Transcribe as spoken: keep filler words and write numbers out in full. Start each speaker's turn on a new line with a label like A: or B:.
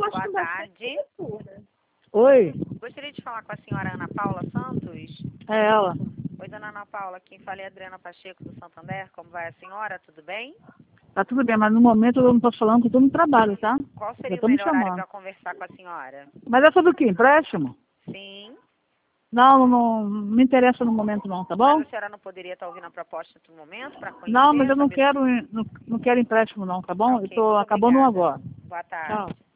A: Boa tarde.
B: Oi,
A: Gostaria de falar com a senhora Ana Paula Santos.
B: é ela.
A: Oi, dona Ana Paula. Quem fala é a Adriana Pacheco, do Santander. Como vai a senhora? Tudo bem?
B: Tá tudo bem, mas no momento eu não tô falando que eu tô no trabalho, tá?
A: Qual
B: Já
A: seria o
B: tô me
A: melhor horário
B: chamando.
A: para conversar com a senhora?
B: Mas é sobre o quê? Empréstimo?
A: Sim.
B: Não, não, não me interessa no momento não, tá bom?
A: Mas a senhora não poderia estar ouvindo a proposta no momento para conhecer?
B: Não, mas eu não
A: saber-
B: quero, não, não quero empréstimo não, tá bom?
A: Ok,
B: Eu tô
A: muito
B: acabando um
A: obrigada.
B: agora.
A: Boa tarde.
B: Tchau.